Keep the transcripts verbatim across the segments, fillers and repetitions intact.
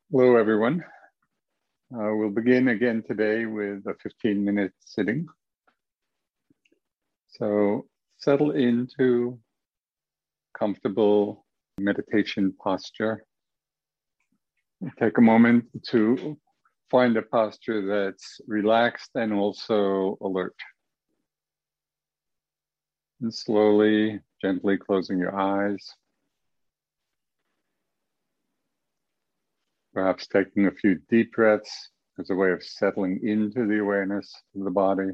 Hello, everyone. Uh, we'll begin again today with a fifteen minute sitting. So settle into comfortable meditation posture. Take a moment to find a posture that's relaxed and also alert. And slowly, gently closing your eyes. Perhaps taking a few deep breaths as a way of settling into the awareness of the body.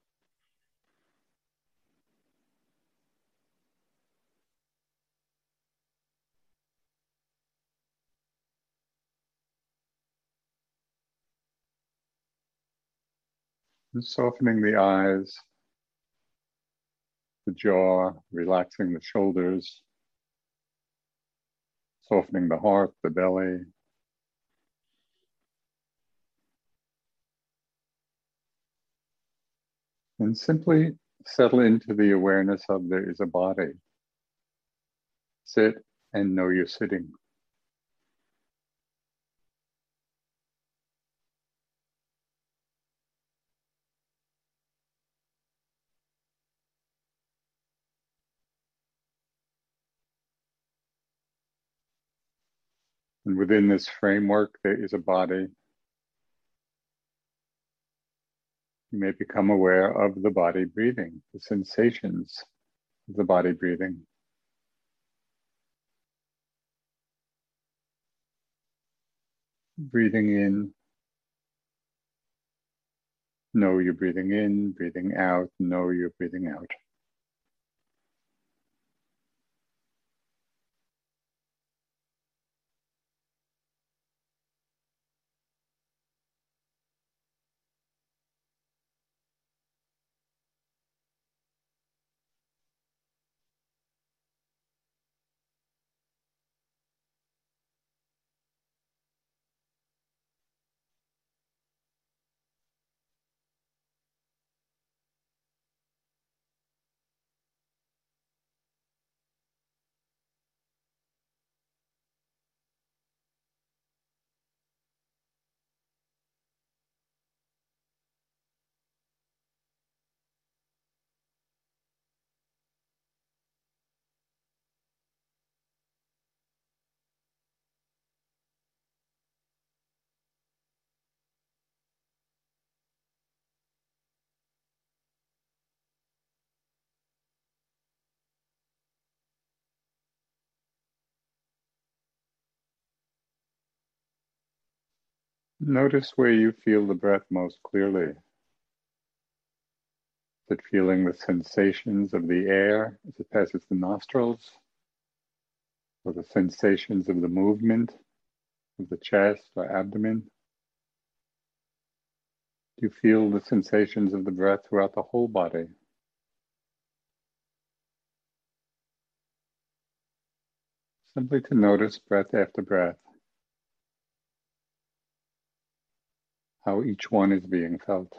And softening the eyes, the jaw, relaxing the shoulders, softening the heart, the belly. And simply settle into the awareness of there is a body. Sit and know you're sitting. And within this framework, there is a body. You may become aware of the body breathing, the sensations of the body breathing. Breathing in, know you're breathing in, breathing out, know you're breathing out. Notice where you feel the breath most clearly. Is it feeling the sensations of the air as it passes the nostrils? Or the sensations of the movement of the chest or abdomen? Do you feel the sensations of the breath throughout the whole body? Simply to notice breath after breath, how each one is being felt.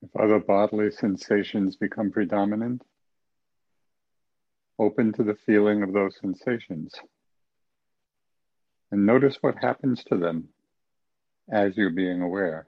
If other bodily sensations become predominant, open to the feeling of those sensations and notice what happens to them as you're being aware.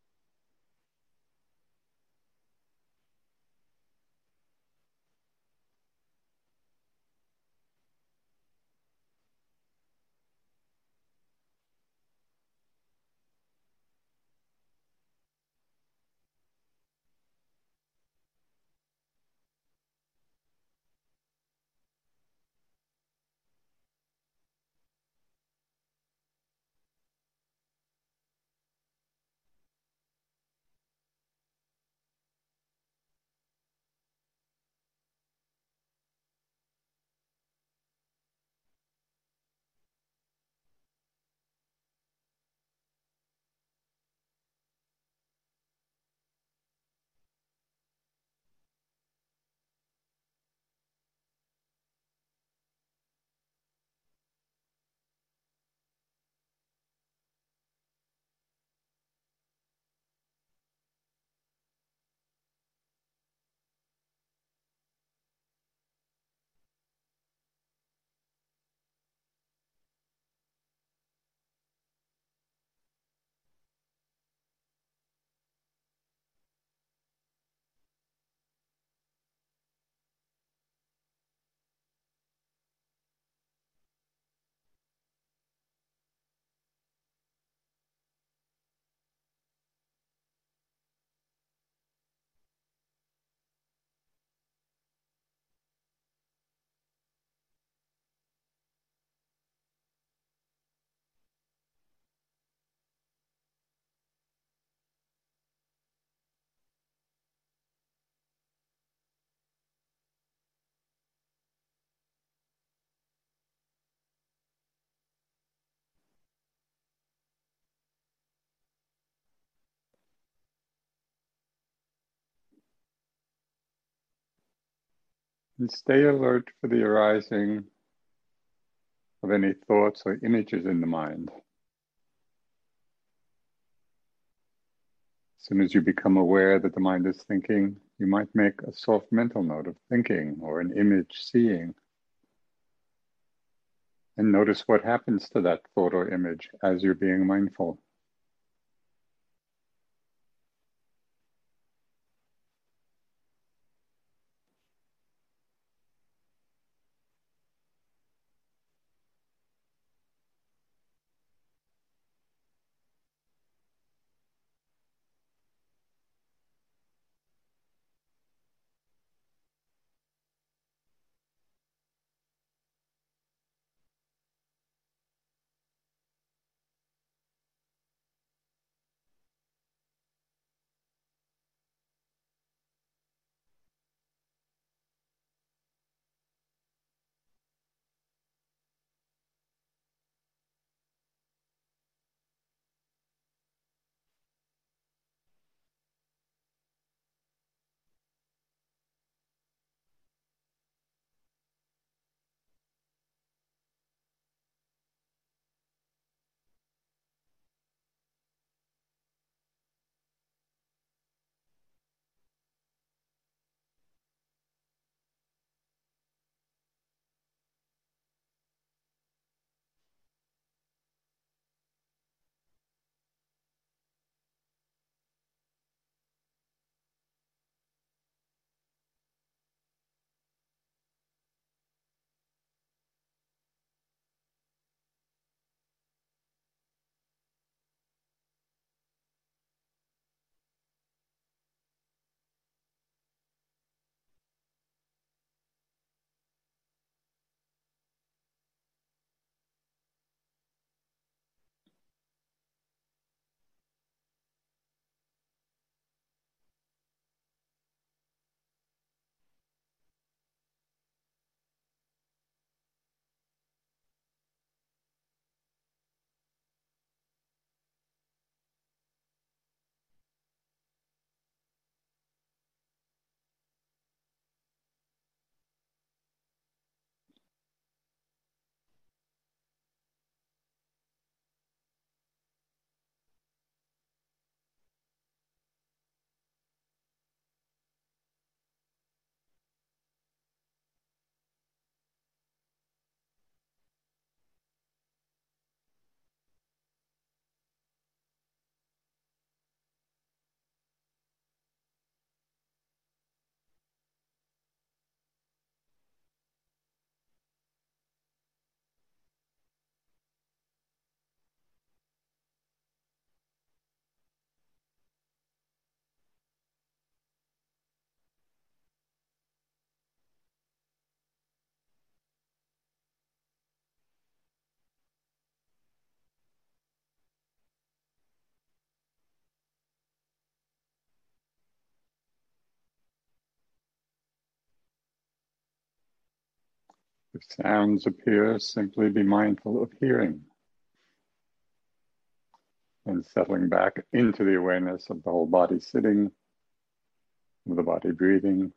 And stay alert for the arising of any thoughts or images in the mind. As soon as you become aware that the mind is thinking, you might make a soft mental note of thinking or an image seeing, and notice what happens to that thought or image as you're being mindful. If sounds appear, simply be mindful of hearing and settling back into the awareness of the whole body sitting, of the body breathing.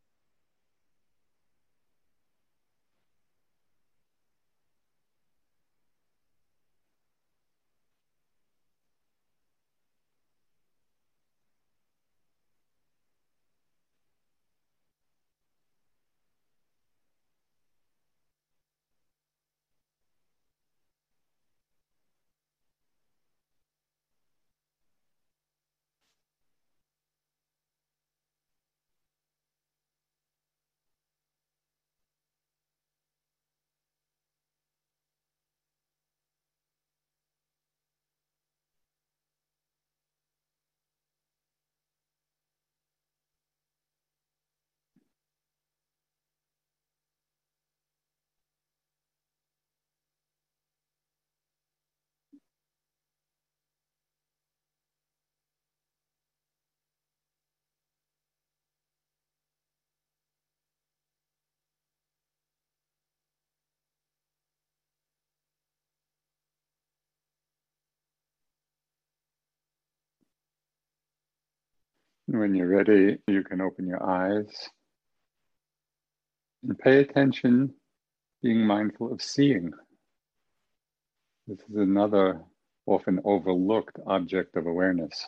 When you're ready, you can open your eyes and pay attention, being mindful of seeing. This is another often overlooked object of awareness.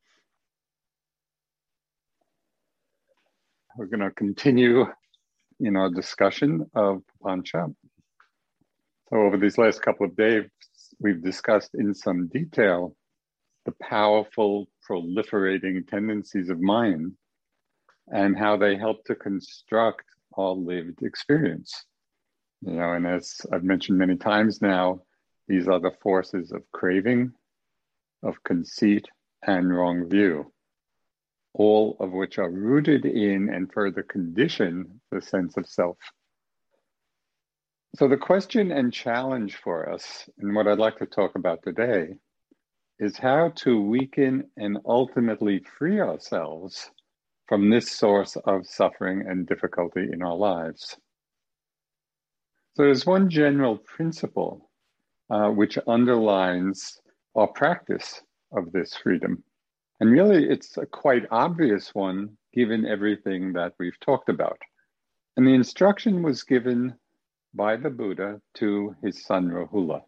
We're going to continue in our discussion of Papancha. So over these last couple of days, we've discussed in some detail the powerful proliferating tendencies of mind and how they help to construct our lived experience. You know, and as I've mentioned many times now, these are the forces of craving, of conceit, and wrong view, all of which are rooted in and further condition the sense of self. So the question and challenge for us, and what I'd like to talk about today, is how to weaken and ultimately free ourselves from this source of suffering and difficulty in our lives. So there's one general principle uh, which underlines our practice of this freedom. And really, it's a quite obvious one, given everything that we've talked about. And the instruction was given by the Buddha to his son Rahula.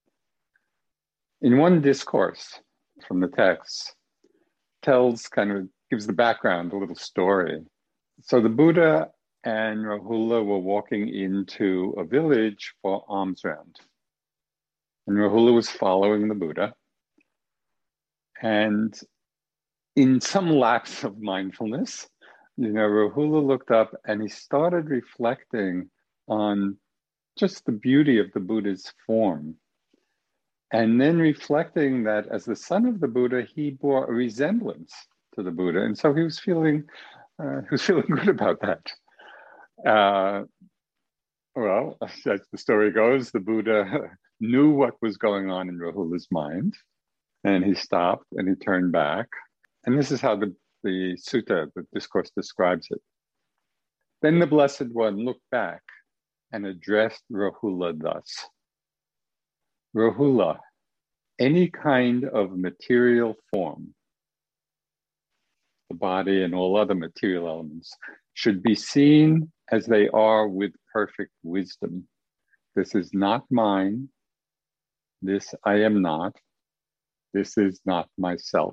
In one discourse from the text, tells kind of, gives the background, a little story. So the Buddha and Rahula were walking into a village for alms round. And Rahula was following the Buddha. And in some lapse of mindfulness, you know, Rahula looked up and he started reflecting on just the beauty of the Buddha's form. And then reflecting that as the son of the Buddha, he bore a resemblance to the Buddha. And so he was feeling, uh, he was feeling good about that. Uh, well, as the story goes, the Buddha knew what was going on in Rahula's mind. And he stopped and he turned back. And this is how the, the sutta, the discourse describes it. Then the Blessed One looked back and addressed Rahula thus. Rahula, any kind of material form, the body and all other material elements, should be seen as they are with perfect wisdom. This is not mine. This I am not. This is not myself.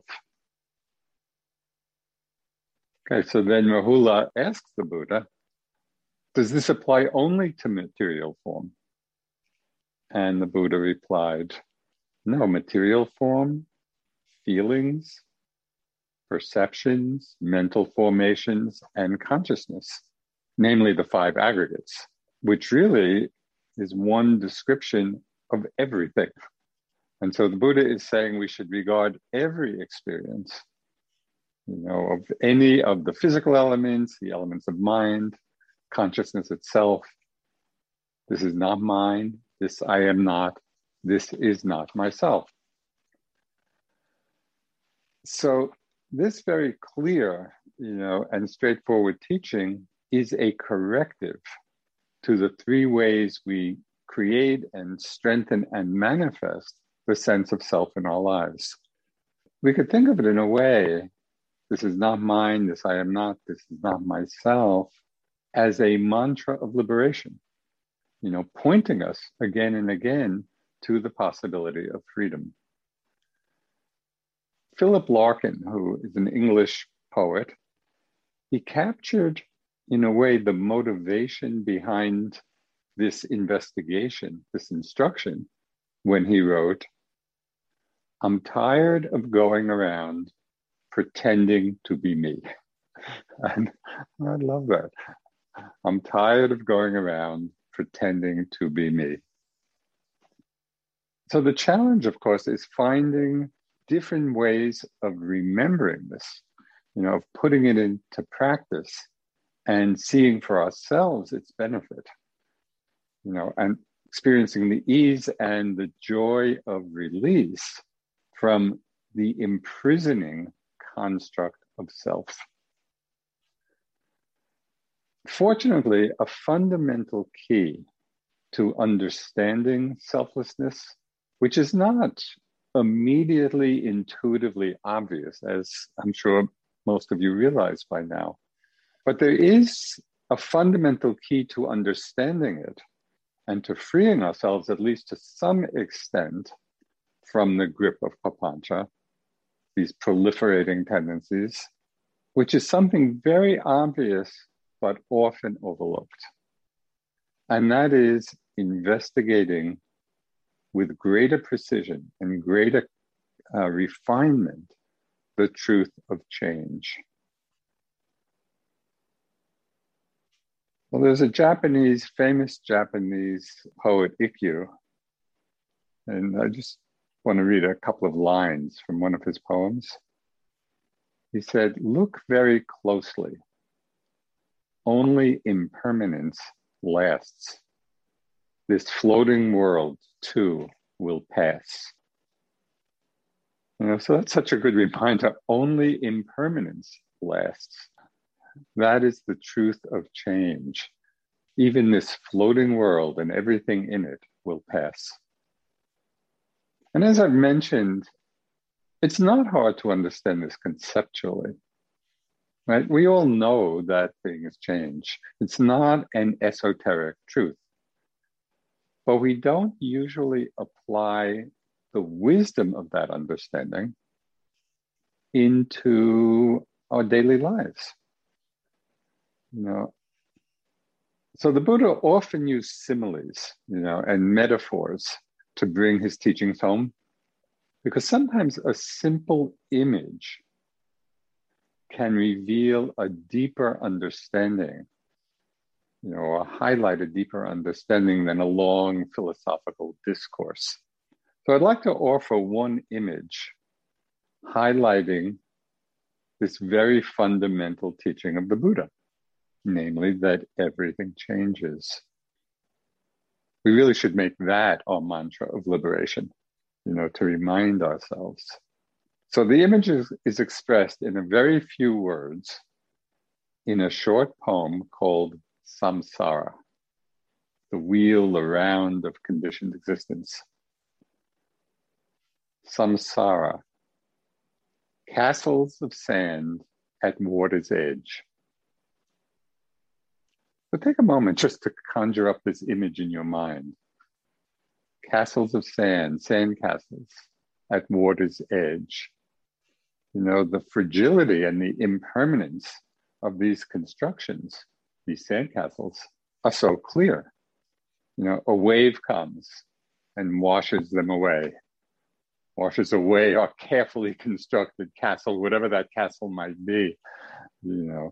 Okay, so then Rahula asks the Buddha, does this apply only to material form? And the Buddha replied, no, material form, feelings, perceptions, mental formations, and consciousness, namely the five aggregates, which really is one description of everything. And so the Buddha is saying we should regard every experience, you know, of any of the physical elements, the elements of mind, consciousness itself. This is not mine. This I am not. This is not myself. So this very clear, you know, and straightforward teaching is a corrective to the three ways we create and strengthen and manifest the sense of self in our lives. We could think of it in a way, this is not mine, this I am not, this is not myself, as a mantra of liberation, you know, pointing us again and again to the possibility of freedom. Philip Larkin, who is an English poet, he captured, in a way, the motivation behind this investigation, this instruction, when he wrote, "I'm tired of going around pretending to be me." And I love that. I'm tired of going around pretending to be me. So the challenge, of course, is finding different ways of remembering this, you know, of putting it into practice and seeing for ourselves its benefit, you know, and experiencing the ease and the joy of release from the imprisoning construct of self. Fortunately, a fundamental key to understanding selflessness, which is not immediately intuitively obvious, as I'm sure most of you realize by now, but there is a fundamental key to understanding it and to freeing ourselves, at least to some extent, from the grip of papancha, these proliferating tendencies, which is something very obvious but often overlooked. And that is investigating with greater precision and greater uh, refinement the truth of change. Well, there's a Japanese, famous Japanese poet, Ikkyu, and I just want to read a couple of lines from one of his poems. He said, "Look very closely. Only impermanence lasts. This floating world, too, will pass." You know, so that's such a good reminder. Only impermanence lasts. That is the truth of change. Even this floating world and everything in it will pass. And as I've mentioned, it's not hard to understand this conceptually, right? We all know that things change. It's not an esoteric truth, but we don't usually apply the wisdom of that understanding into our daily lives. You know, so the Buddha often used similes, you know, and metaphors to bring his teachings home, because sometimes a simple image can reveal a deeper understanding, you know, or highlight a deeper understanding than a long philosophical discourse. So I'd like to offer one image highlighting this very fundamental teaching of the Buddha, namely that everything changes. We really should make that our mantra of liberation, you know, to remind ourselves. So the image is, is expressed in a very few words in a short poem called Samsara, the wheel around of conditioned existence. Samsara, castles of sand at water's edge. So take a moment just to conjure up this image in your mind. Castles of sand, sand castles at water's edge. You know, the fragility and the impermanence of these constructions, these sandcastles, are so clear. You know, a wave comes and washes them away, washes away our carefully constructed castle, whatever that castle might be, you know.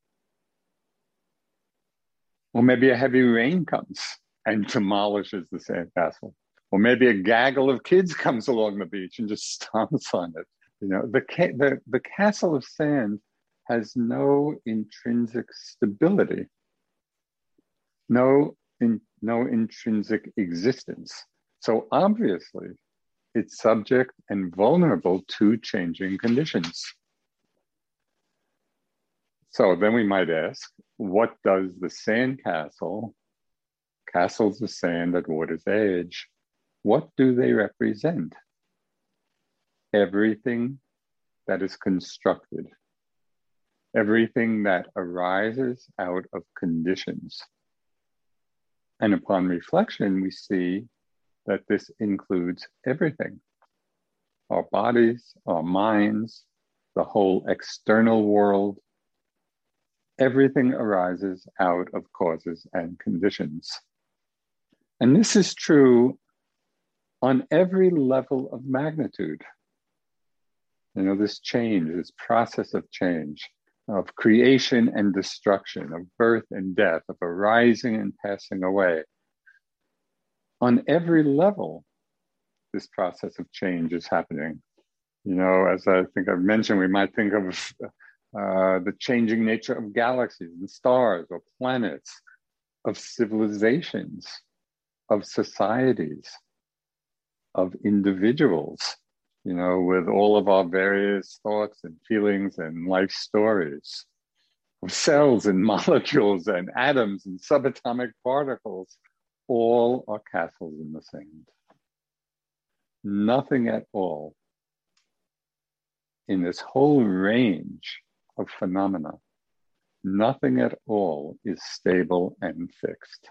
Or maybe a heavy rain comes and demolishes the sandcastle. Or maybe a gaggle of kids comes along the beach and just stomps on it. You know, the, ca- the, the castle of sand has no intrinsic stability, no, in, no intrinsic existence. So obviously, it's subject and vulnerable to changing conditions. So then we might ask, what does the sandcastle castles of sand at water's edge, what do they represent? Everything that is constructed, everything that arises out of conditions. And upon reflection, we see that this includes everything. Our bodies, our minds, the whole external world, everything arises out of causes and conditions. And this is true on every level of magnitude. You know, this change, this process of change, of creation and destruction, of birth and death, of arising and passing away. On every level, this process of change is happening. You know, as I think I've mentioned, we might think of uh, the changing nature of galaxies and stars or planets, of civilizations, of societies, of individuals, you know, with all of our various thoughts and feelings and life stories, of cells and molecules and atoms and subatomic particles, all are castles in the sand. Nothing at all in this whole range of phenomena, nothing at all is stable and fixed.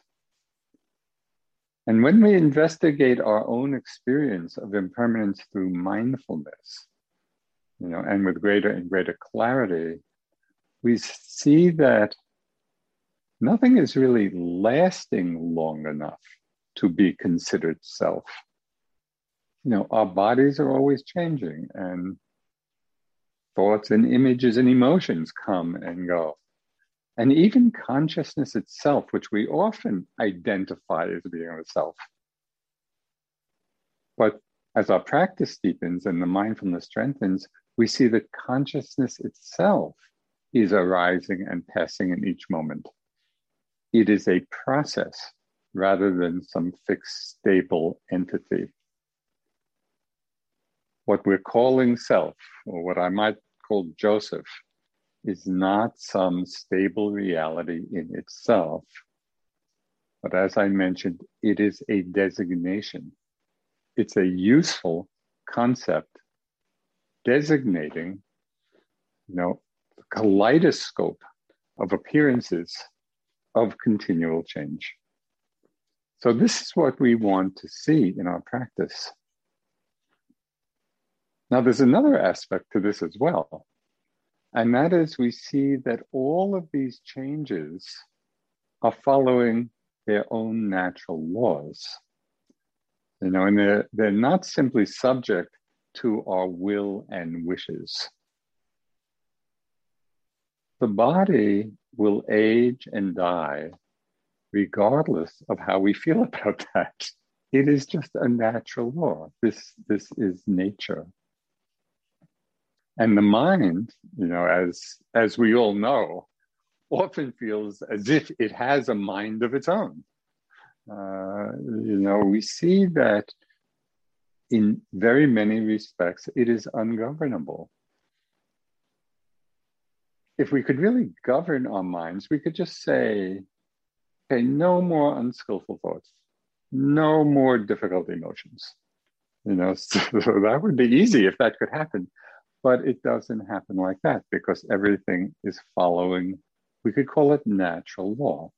And when we investigate our own experience of impermanence through mindfulness, you know, and with greater and greater clarity, we see that nothing is really lasting long enough to be considered self. You know, our bodies are always changing, and thoughts and images and emotions come and go. And even consciousness itself, which we often identify as being a self. But as our practice deepens and the mindfulness strengthens, we see that consciousness itself is arising and passing in each moment. It is a process rather than some fixed, stable entity. What we're calling self, or what I might call Joseph, is not some stable reality in itself. But as I mentioned, it is a designation. It's a useful concept designating, you know, the kaleidoscope of appearances of continual change. So this is what we want to see in our practice. Now, there's another aspect to this as well. And that is, we see that all of these changes are following their own natural laws. You know, and they're, they're not simply subject to our will and wishes. The body will age and die regardless of how we feel about that. It is just a natural law. This, this is nature. And the mind, you know, as, as we all know, often feels as if it has a mind of its own. Uh, you know, we see that in very many respects, it is ungovernable. If we could really govern our minds, we could just say, okay, no more unskillful thoughts, no more difficult emotions. You know, so, so that would be easy if that could happen. But it doesn't happen like that because everything is following, we could call it natural law.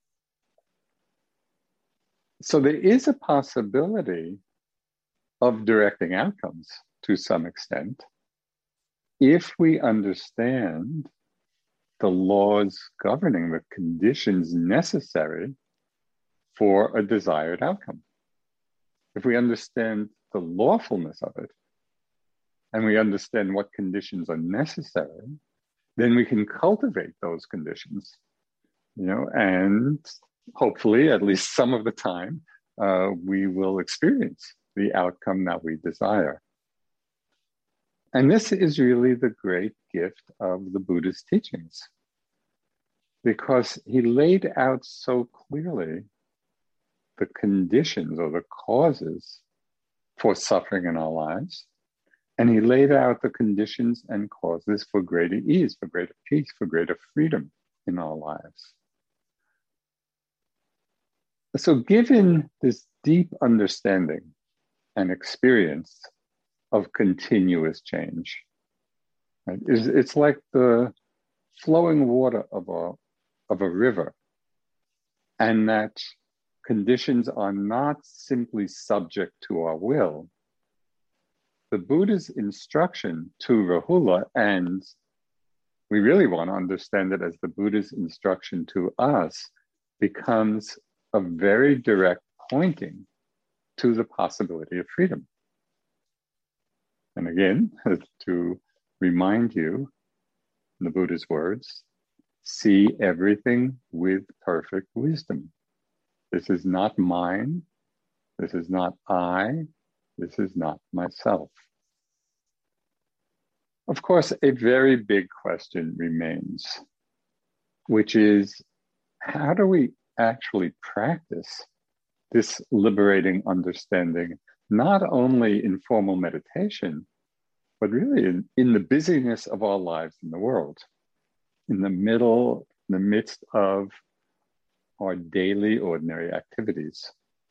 So there is a possibility of directing outcomes to some extent if we understand the laws governing the conditions necessary for a desired outcome. If we understand the lawfulness of it, and we understand what conditions are necessary, then we can cultivate those conditions, you know, and hopefully, at least some of the time, uh, we will experience the outcome that we desire. And this is really the great gift of the Buddha's teachings, because he laid out so clearly the conditions or the causes for suffering in our lives. And he laid out the conditions and causes for greater ease, for greater peace, for greater freedom in our lives. So given this deep understanding and experience of continuous change, right, it's, it's like the flowing water of a, of a river, and that conditions are not simply subject to our will. The Buddha's instruction to Rahula, and we really want to understand it as the Buddha's instruction to us, becomes a very direct pointing to the possibility of freedom. And again, to remind you, the Buddha's words, see everything with perfect wisdom. This is not mine. This is not I. This is not myself. Of course, a very big question remains, which is, how do we actually practice this liberating understanding, not only in formal meditation, but really in, in the busyness of our lives in the world, in the middle, in the midst of our daily ordinary activities.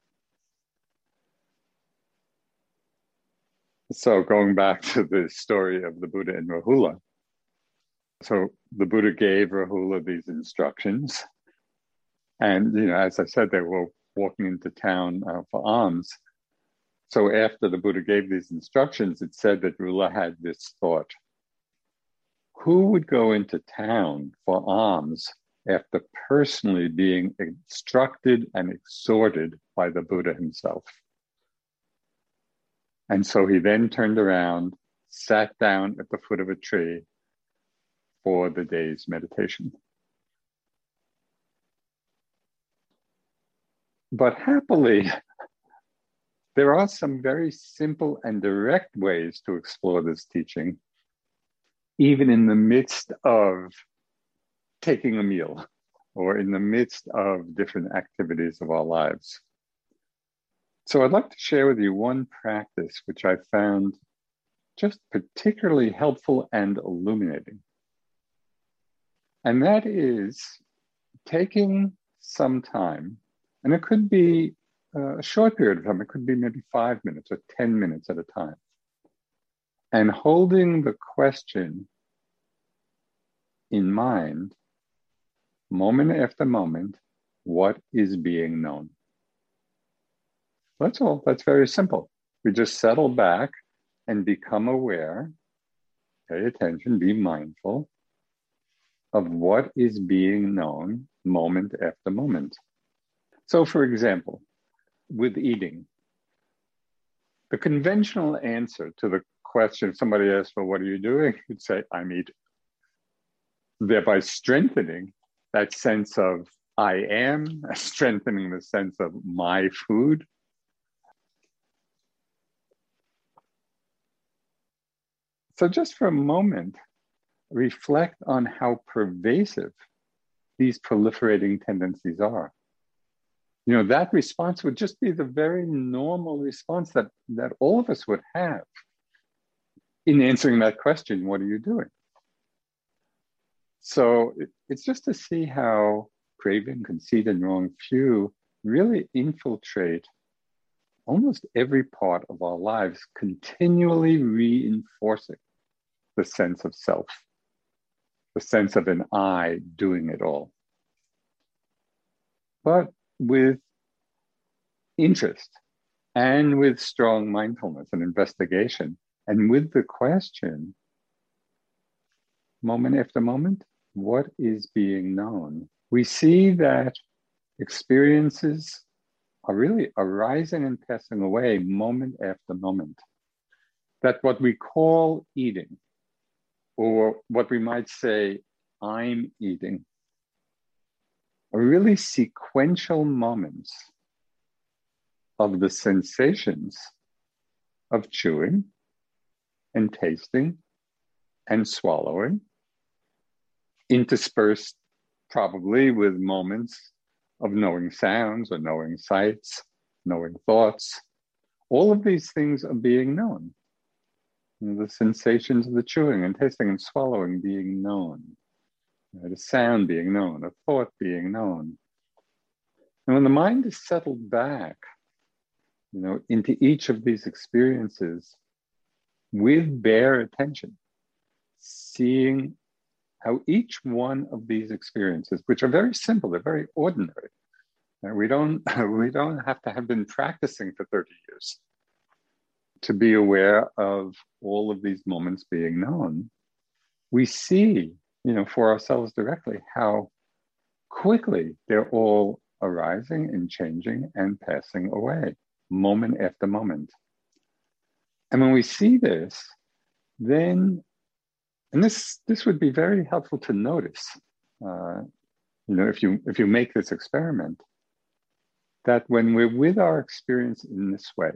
So going back to the story of the Buddha and Rahula. So the Buddha gave Rahula these instructions. And, you know, as I said, they were walking into town uh, for alms. So after the Buddha gave these instructions, it said that Rahula had this thought: who would go into town for alms after personally being instructed and exhorted by the Buddha himself? And so he then turned around, sat down at the foot of a tree for the day's meditation. But happily, there are some very simple and direct ways to explore this teaching, even in the midst of taking a meal or in the midst of different activities of our lives. So I'd like to share with you one practice which I found just particularly helpful and illuminating. And that is taking some time, and it could be a short period of time, it could be maybe five minutes or ten minutes at a time, and holding the question in mind, moment after moment, what is being known? That's all. That's very simple. We just settle back and become aware, pay attention, be mindful of what is being known moment after moment. So, for example, with eating, the conventional answer to the question, if somebody asks, well, what are you doing? You'd say, I'm eating. Thereby strengthening that sense of I am, strengthening the sense of my food. So just for a moment, reflect on how pervasive these proliferating tendencies are. You know, that response would just be the very normal response that, that all of us would have in answering that question, what are you doing? So it, it's just to see how craving, conceit, and wrong view really infiltrate almost every part of our lives, continually reinforcing the sense of self, the sense of an I doing it all. But with interest and with strong mindfulness and investigation, and with the question, moment after moment, what is being known? We see that experiences are really arising and passing away moment after moment. That what we call eating, or what we might say, I'm eating, are really sequential moments of the sensations of chewing and tasting and swallowing, interspersed probably with moments of knowing sounds or knowing sights, knowing thoughts. All of these things are being known. You know, the sensations of the chewing and tasting and swallowing being known, you know, the sound being known, a thought being known. And when the mind is settled back, you know, into each of these experiences with bare attention, seeing how each one of these experiences, which are very simple, they're very ordinary. And we don't, we don't have to have been practicing for thirty years to be aware of all of these moments being known. We see, you know, for ourselves directly how quickly they're all arising and changing and passing away, moment after moment. And when we see this, then, and this this would be very helpful to notice, uh, you know, if you if you make this experiment, that when we're with our experience in this way,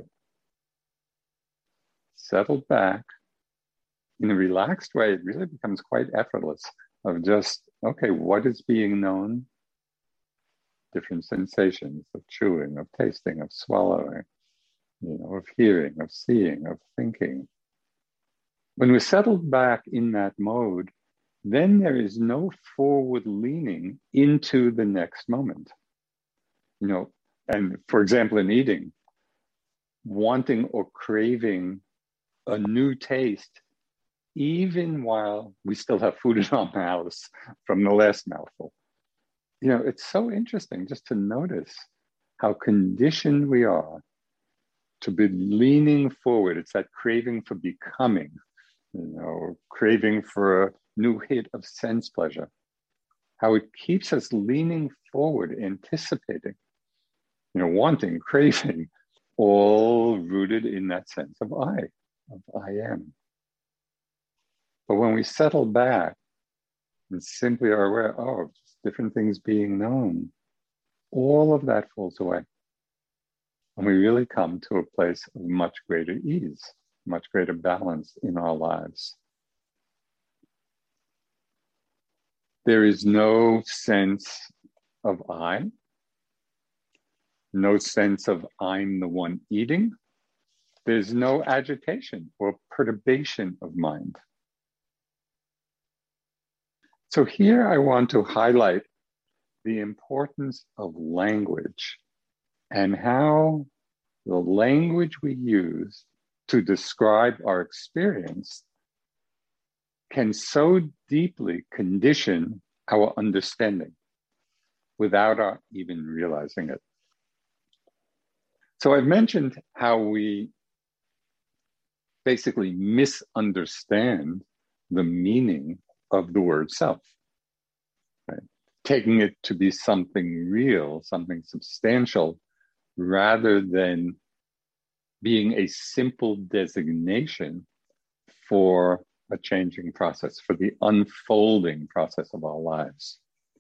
settled back in a relaxed way, it really becomes quite effortless of just, okay, what is being known? Different sensations of chewing, of tasting, of swallowing, you know, of hearing, of seeing, of thinking. When we're settled back in that mode, then there is no forward leaning into the next moment. You know, and for example, in eating, wanting or craving a new taste, even while we still have food in our mouths from the last mouthful. You know, it's so interesting just to notice how conditioned we are to be leaning forward. It's that craving for becoming, you know, craving for a new hit of sense pleasure, how it keeps us leaning forward, anticipating, you know, wanting, craving, all rooted in that sense of I, of I am. But when we settle back and simply are aware, oh, just different things being known, all of that falls away. And we really come to a place of much greater ease, much greater balance in our lives. There is no sense of I, no sense of I'm the one eating. There's no agitation or perturbation of mind. So here I want to highlight the importance of language and how the language we use to describe our experience can so deeply condition our understanding without our even realizing it. So I've mentioned how we basically misunderstand the meaning of the word self, right? Taking it to be something real, something substantial, rather than being a simple designation for a changing process, for the unfolding process of our lives.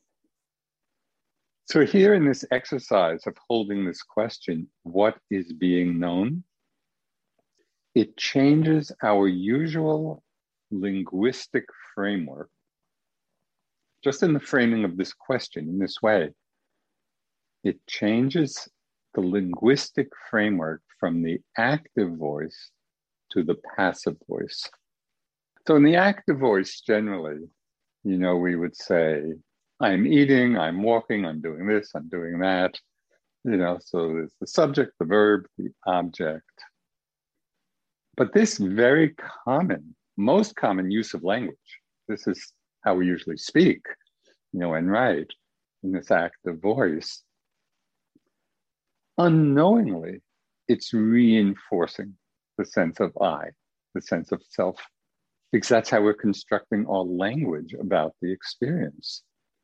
So here in this exercise of holding this question, what is being known? It changes our usual linguistic framework, just in the framing of this question in this way. It changes the linguistic framework from the active voice to the passive voice. So in the active voice, generally, you know, we would say, I'm eating, I'm walking, I'm doing this, I'm doing that. You know, so there's the subject, the verb, the object. But this very common, most common use of language, this is how we usually speak, you know, and write in this active voice. Unknowingly, it's reinforcing the sense of I, the sense of self, because that's how we're constructing our language about the experience.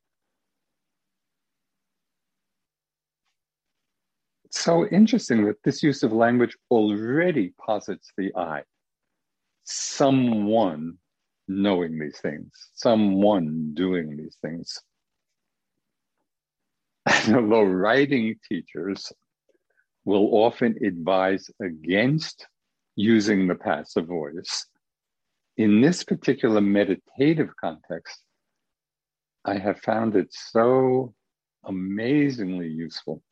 It's so interesting that this use of language already posits the I, someone knowing these things, someone doing these things. And although writing teachers will often advise against using the passive voice, in this particular meditative context, I have found it so amazingly useful.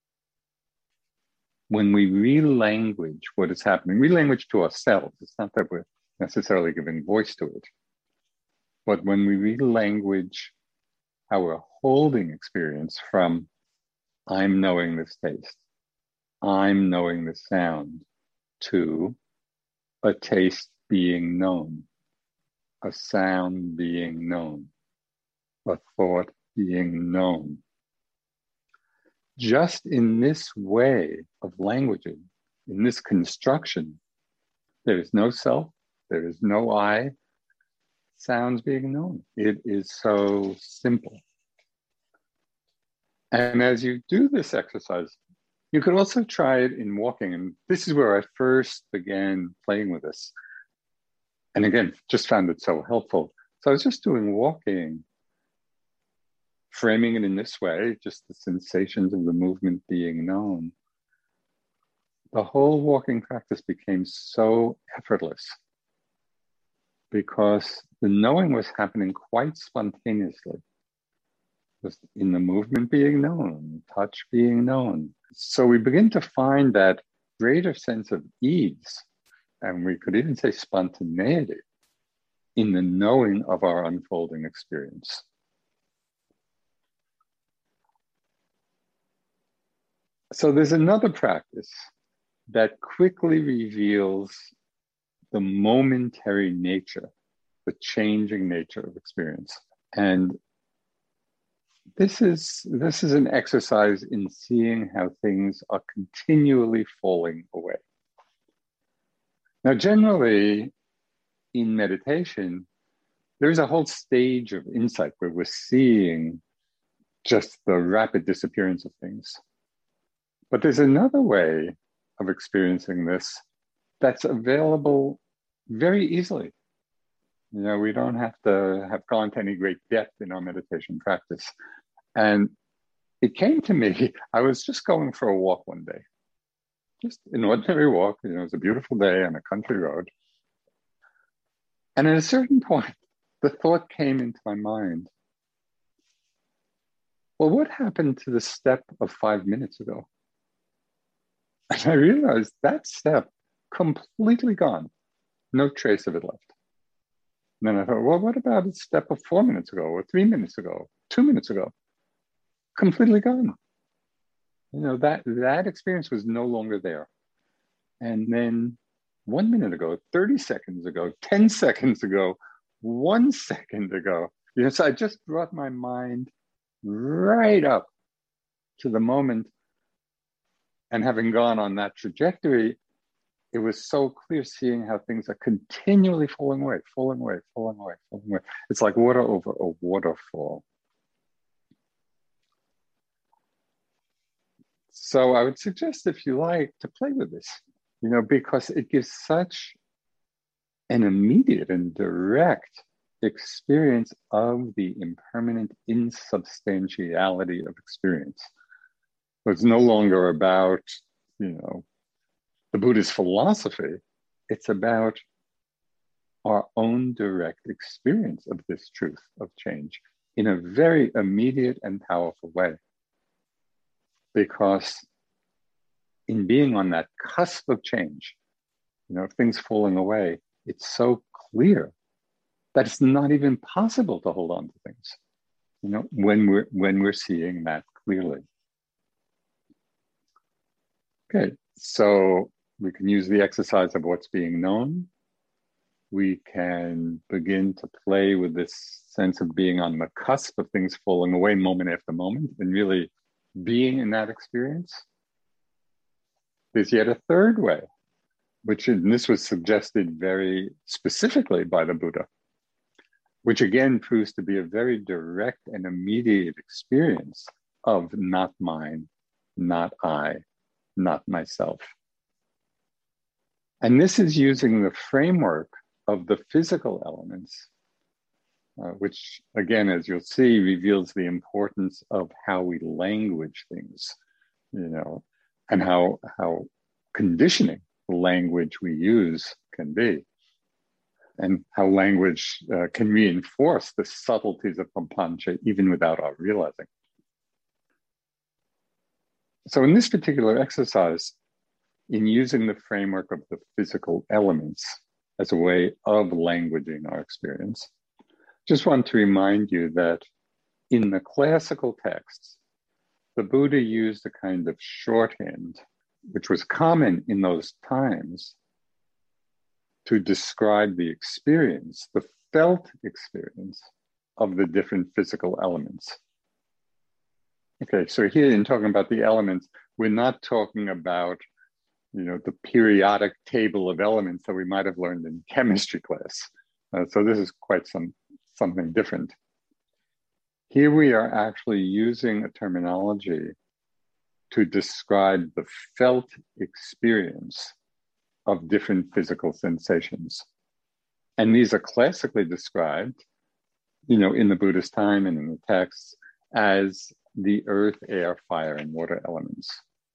When we relanguage what is happening, relanguage to ourselves, it's not that we're necessarily giving voice to it, but when we relanguage our holding experience from I'm knowing this taste. I'm knowing the sound, to a taste being known, a sound being known, a thought being known. Just in this way of languaging, in this construction, there is no self, there is no I, sounds being known. It is so simple. And as you do this exercise, you could also try it in walking. And this is where I first began playing with this. And again, just found it so helpful. So I was just doing walking, framing it in this way, just the sensations of the movement being known. The whole walking practice became so effortless because the knowing was happening quite spontaneously. Just in the movement being known, touch being known. So we begin to find that greater sense of ease, and we could even say spontaneity, in the knowing of our unfolding experience. So there's another practice that quickly reveals the momentary nature, the changing nature of experience. And This is, this is an exercise in seeing how things are continually falling away. Now, generally, in meditation, there's a whole stage of insight where we're seeing just the rapid disappearance of things. But there's another way of experiencing this that's available very easily. You know, we don't have to have gone to any great depth in our meditation practice. And it came to me, I was just going for a walk one day, just an ordinary walk. You know, it was a beautiful day on a country road. And at a certain point, the thought came into my mind, well, what happened to the step of five minutes ago? And I realized that step completely gone, no trace of it left. And then I thought, well, what about a step of four minutes ago or three minutes ago, two minutes ago? Completely gone. You know, that, that experience was no longer there. And then one minute ago, thirty seconds ago, ten seconds ago, one second ago, you know, so I just brought my mind right up to the moment. And having gone on that trajectory, it was so clear seeing how things are continually falling away, falling away, falling away, falling away. It's like water over a waterfall. So I would suggest, if you like, to play with this, you know, because it gives such an immediate and direct experience of the impermanent insubstantiality of experience. So it's no longer about, you know, the Buddhist philosophy. It's about our own direct experience of this truth of change in a very immediate and powerful way. Because in being on that cusp of change, you know, things falling away, it's so clear that it's not even possible to hold on to things, you know, when we're when we're seeing that clearly. Okay, so we can use the exercise of what's being known. We can begin to play with this sense of being on the cusp of things falling away moment after moment and really being in that experience. There's yet a third way, which and this was suggested very specifically by the Buddha, which again proves to be a very direct and immediate experience of not mine, not I, not myself. And this is using the framework of the physical elements, uh, which again, as you'll see, reveals the importance of how we language things, you know, and how, how conditioning the language we use can be, and how language uh, can reinforce the subtleties of Papancha even without our realizing. So in this particular exercise, in using the framework of the physical elements as a way of languaging our experience, just want to remind you that in the classical texts, the Buddha used a kind of shorthand, which was common in those times, to describe the experience, the felt experience of the different physical elements. Okay, so here in talking about the elements, we're not talking about, you know, the periodic table of elements that we might have learned in chemistry class. Uh, so this is quite some something different. Here we are actually using a terminology to describe the felt experience of different physical sensations. And these are classically described, you know, in the Buddhist time and in the texts as the earth, air, fire, and water elements.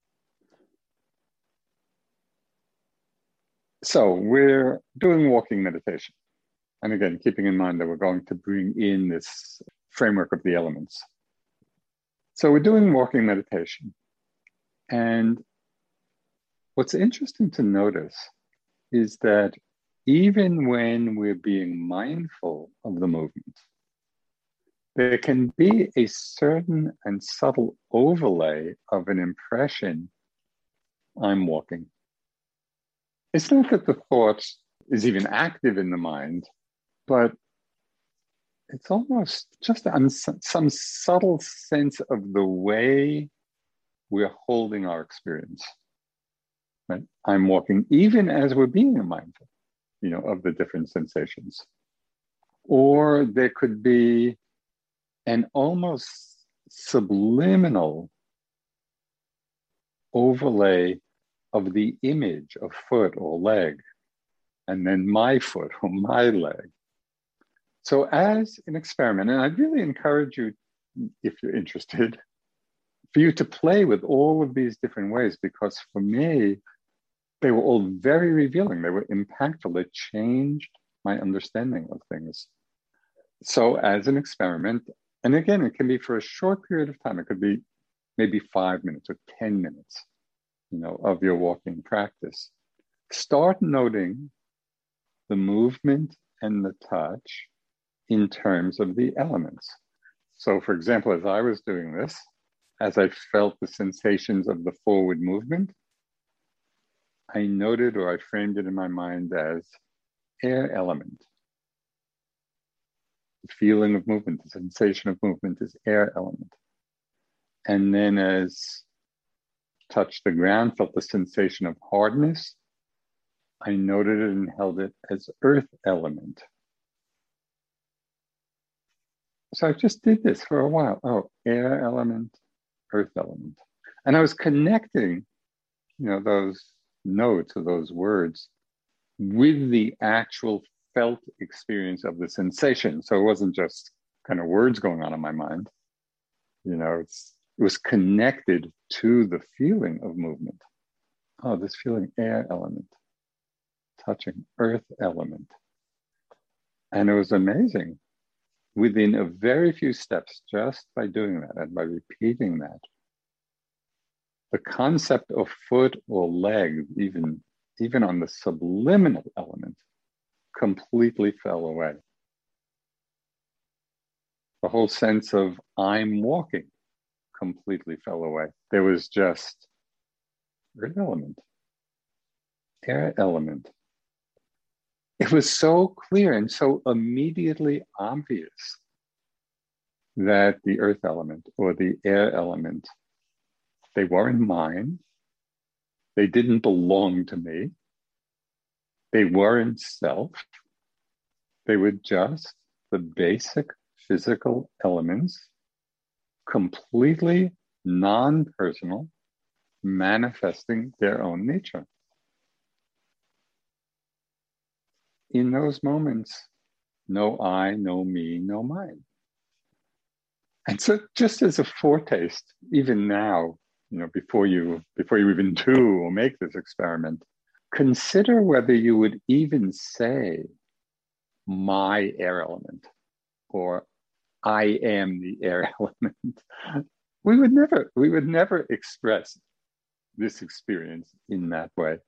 So we're doing walking meditation. And again, keeping in mind that we're going to bring in this framework of the elements. So we're doing walking meditation. And what's interesting to notice is that even when we're being mindful of the movement, there can be a certain and subtle overlay of an impression, I'm walking. It's not that the thought is even active in the mind, but it's almost just on some subtle sense of the way we're holding our experience. Right? I'm walking, even as we're being mindful, you know, of the different sensations. Or there could be an almost subliminal overlay of the image of foot or leg, and then my foot or my leg. So as an experiment, and I'd really encourage you, if you're interested, for you to play with all of these different ways, because for me, they were all very revealing. They were impactful. They changed my understanding of things. So as an experiment, and again, it can be for a short period of time. It could be maybe five minutes or ten minutes, you know, of your walking practice. Start noting the movement and the touch in terms of the elements. So for example, as I was doing this, as I felt the sensations of the forward movement, I noted, or I framed it in my mind as air element. The feeling of movement, the sensation of movement is air element. And then as touched the ground, felt the sensation of hardness, I noted it and held it as earth element. So I just did this for a while. Oh, air element, earth element. And I was connecting, you know, those notes or those words with the actual felt experience of the sensation. So it wasn't just kind of words going on in my mind. You know, it's, it was connected to the feeling of movement. Oh, this feeling, air element, touching earth element. And it was amazing. Within a very few steps, just by doing that and by repeating that, the concept of foot or leg, even, even on the subliminal element, completely fell away. The whole sense of I'm walking completely fell away. There was just earth element, air element. It was so clear and so immediately obvious that the earth element or the air element, they weren't mine. They didn't belong to me. They weren't self. They were just the basic physical elements, completely non-personal, manifesting their own nature. In those moments, no I, no me, no mine. And so just as a foretaste, even now, you know, before you, before you even do or make this experiment, consider whether you would even say my air element or I am the air element. We would never, we would never express this experience in that way.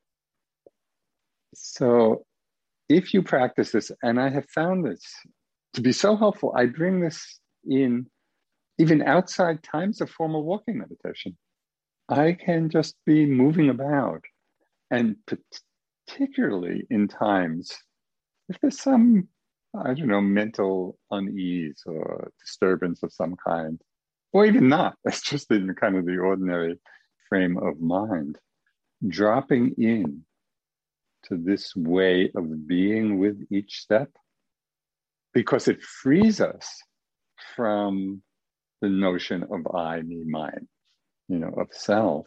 So if you practice this, and I have found this to be so helpful, I bring this in even outside times of formal walking meditation. I can just be moving about, and particularly in times, if there's some, I don't know, mental unease or disturbance of some kind, or even not, it's just in kind of the ordinary frame of mind, dropping in to this way of being with each step, because it frees us from the notion of I, me, mine, you know, of self.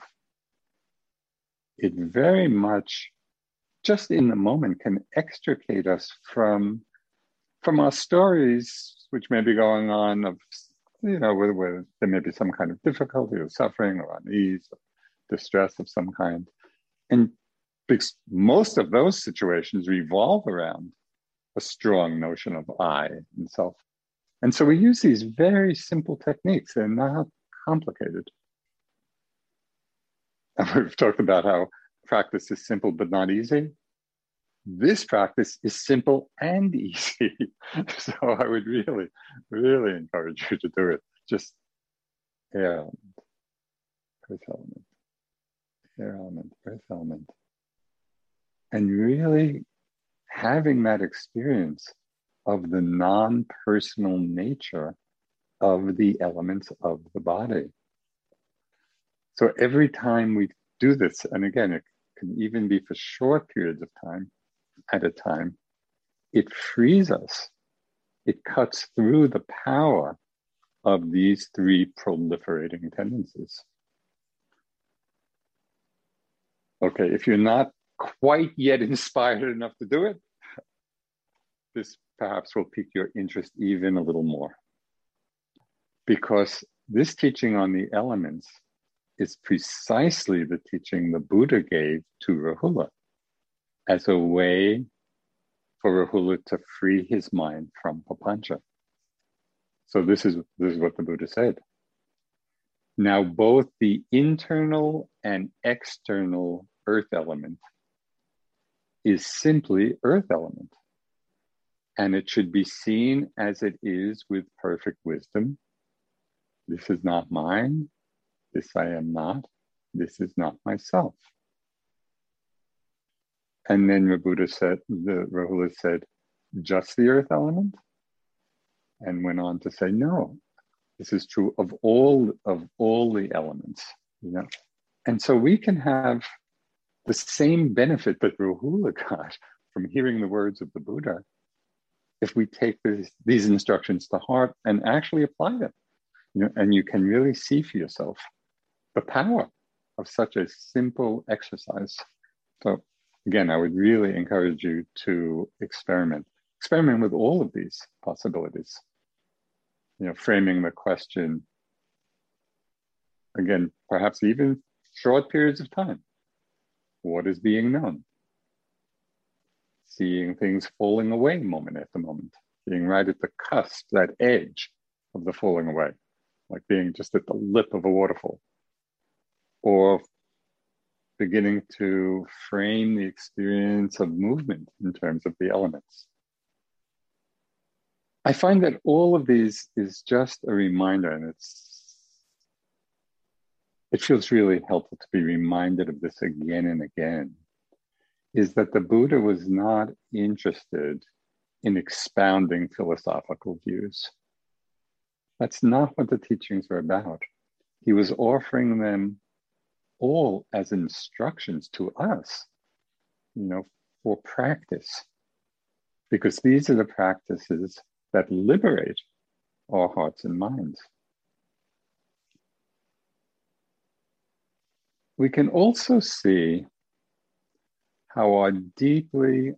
It very much, just in the moment, can extricate us from, from our stories, which may be going on of, you know, where, where there may be some kind of difficulty or suffering or unease or distress of some kind. And because most of those situations revolve around a strong notion of I and self. And so we use these very simple techniques. They're not complicated. And we've talked about how practice is simple but not easy. This practice is simple and easy. So I would really, really encourage you to do it. Just air element, earth element, air element, earth element. And really having that experience of the non-personal nature of the elements of the body. So every time we do this, and again, it can even be for short periods of time at a time, it frees us. It cuts through the power of these three proliferating tendencies. Okay, if you're not quite yet inspired enough to do it, this perhaps will pique your interest even a little more. Because this teaching on the elements is precisely the teaching the Buddha gave to Rahula as a way for Rahula to free his mind from papancha. So this is, this is what the Buddha said. Now, both the internal and external earth element is simply earth element. And it should be seen as it is with perfect wisdom. This is not mine. This I am not. This is not myself. And then the Buddha said, the Rahula said, just the earth element? And went on to say, no, this is true of all of all the elements. You know? And so we can have the same benefit that Rahula got from hearing the words of the Buddha if we take this, these instructions to heart and actually apply them. You know, and you can really see for yourself the power of such a simple exercise. So again, I would really encourage you to experiment. Experiment with all of these possibilities. You know, framing the question, again, perhaps even short periods of time. What is being known? Seeing things falling away moment after moment, being right at the cusp, that edge of the falling away, like being just at the lip of a waterfall. Or beginning to frame the experience of movement in terms of the elements. I find that all of these is just a reminder, and it's it feels really helpful to be reminded of this again and again, is that the Buddha was not interested in expounding philosophical views. That's not what the teachings are about. He was offering them all as instructions to us, you know, for practice, because these are the practices that liberate our hearts and minds. We can also see how our deeply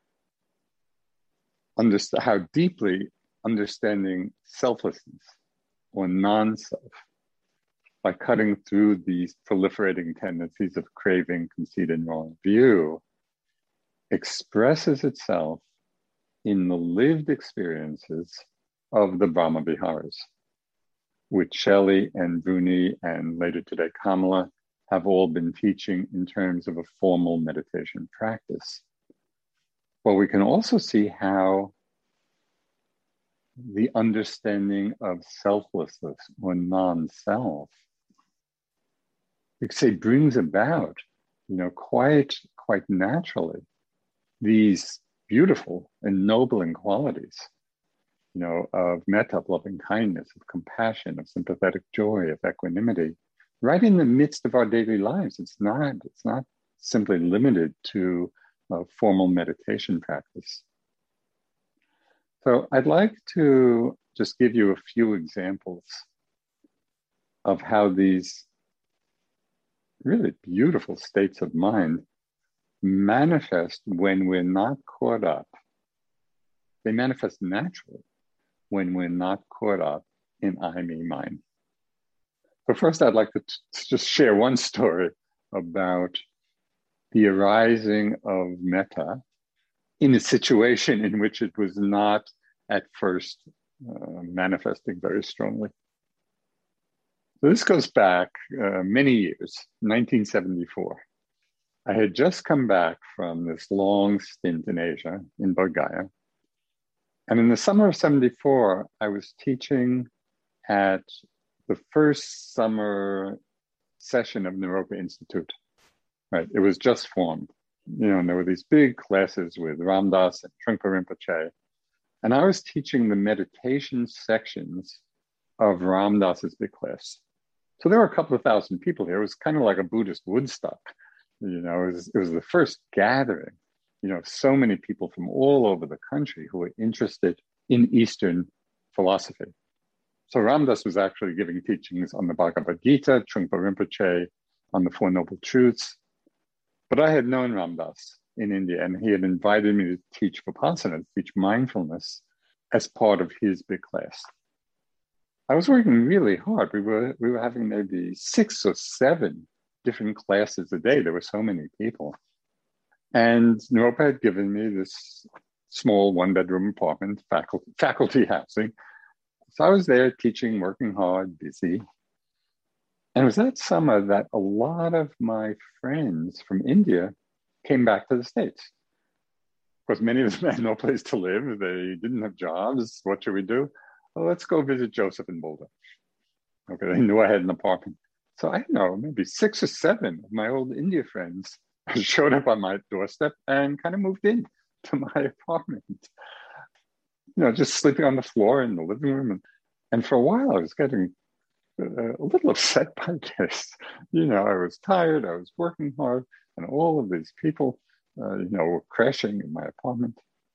understand how deeply understanding selflessness or non-self, by cutting through these proliferating tendencies of craving, conceit, and wrong view, expresses itself in the lived experiences of the Brahma Viharas, which Shelley and Bruni and later today Kamala have all been teaching in terms of a formal meditation practice. Well, we can also see how the understanding of selflessness or non-self, you could say brings about, you know, quite, quite naturally, these beautiful, ennobling qualities, you know, of metta, of loving kindness, of compassion, of sympathetic joy, of equanimity, right in the midst of our daily lives. It's not, it's not simply limited to a formal meditation practice. So I'd like to just give you a few examples of how these really beautiful states of mind manifest when we're not caught up. They manifest naturally when we're not caught up in I, me, mine. But first, I'd like to, t- to just share one story about the arising of metta in a situation in which it was not at first uh, manifesting very strongly. So this goes back uh, many years, nineteen seventy-four. I had just come back from this long stint in Asia, in Bodh Gaya. And in the summer of seventy-four, I was teaching at the first summer session of Naropa Institute. Right, it was just formed. You know, and there were these big classes with Ram Dass and Trungpa Rinpoche. And I was teaching the meditation sections of Ram Dass's big class. So there were a couple of thousand people here. It was kind of like a Buddhist Woodstock. You know, it was, it was the first gathering, you know, so many people from all over the country who were interested in Eastern philosophy. So Ram Dass was actually giving teachings on the Bhagavad Gita, Trungpa Rinpoche on the Four Noble Truths. But I had known Ram Dass in India, and he had invited me to teach Vipassana, to teach mindfulness as part of his big class. I was working really hard. We were we were having maybe six or seven different classes a day. There were so many people. And Naropa had given me this small one-bedroom apartment, faculty, faculty housing. So I was there teaching, working hard, busy. And it was that summer that a lot of my friends from India came back to the States. Of course, many of them had no place to live. They didn't have jobs. What should we do? Well, let's go visit Joseph in Boulder. Okay, they knew I had an apartment. So I don't know, maybe six or seven of my old India friends showed up on my doorstep and kind of moved in to my apartment. You know, just sleeping on the floor in the living room. And, and for a while, I was getting uh, a little upset by this. You know, I was tired, I was working hard, and all of these people, uh, you know, were crashing in my apartment.